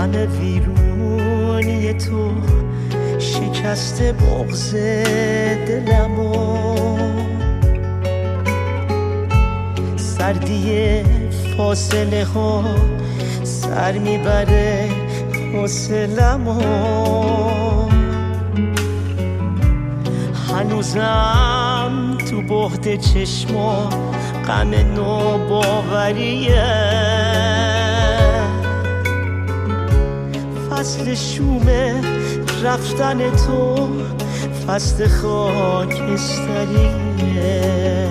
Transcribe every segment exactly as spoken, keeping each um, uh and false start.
غم ویرونی تو شکست بغض دلمو، سردی فاصله ها سر میبره حوصله‌مو، هنوزم تو بعد چشما غم ناباوریه، فصل شوم رفتن تو فصل خاکستریه،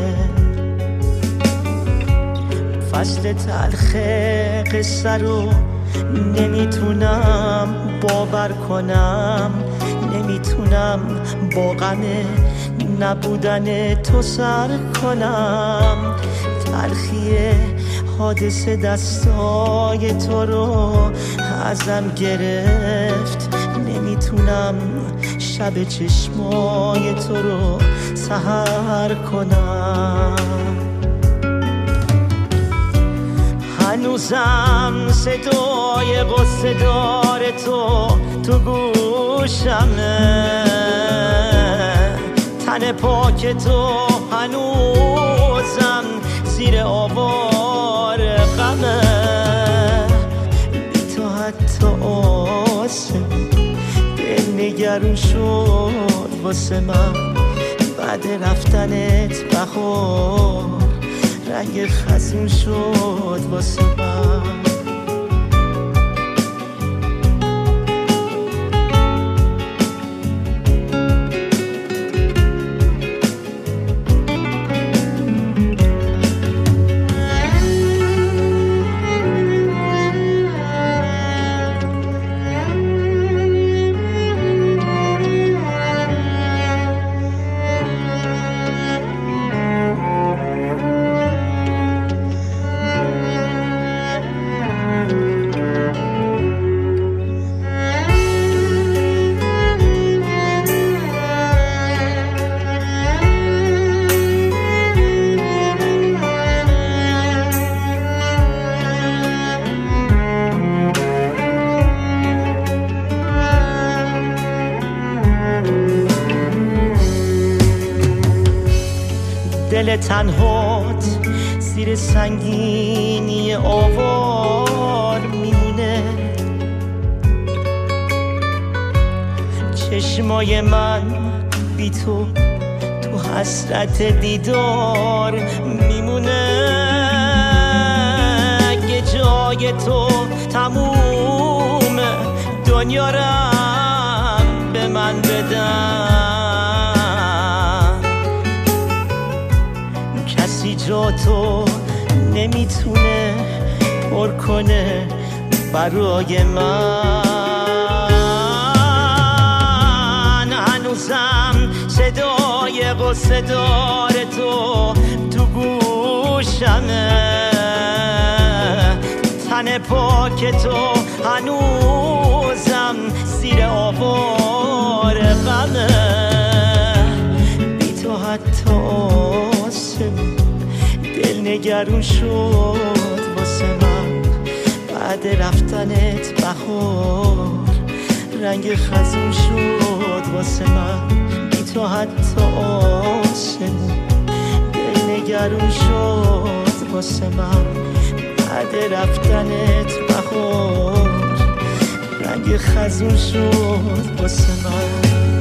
فصل تلخ قصه رو نمیتونم باور کنم، نمیتونم با غم نبودن تو سر کنم، تلخی حادثه دستای تو رو ازم گرفت، نمیتونم شب چشمای تو رو سحر کنم، هنوزم صدای غصه دار تو تو گوشمه، تن پاک تو هنوزم زیر آوار غمه، بی تو حتی آسم دل نگرون شد واسه من، بعد رفتنت بهار رنگ خزون شد واسه من. دل تنهات زیر سنگینی آوار میمونه، چشمای من بی تو تو حسرت دیدار میمونه، اگه جای تو تموم دنیا رم به من بدن، کسی جا تو نمیتونه پر کنه برای من، هنوزم صدای غصه دار تو تو گوشمه، تن پاک تو هنوزم زیر آوار غمه، بی تو حتی آسم دل نگرون شد واسه من، بعد رفتنت بهار رنگ خزون شد واسه من، بی تو حتی آسم دل نگرون شد واسه من، بعد رفتنت بهار رنگ خزون شد واسه من.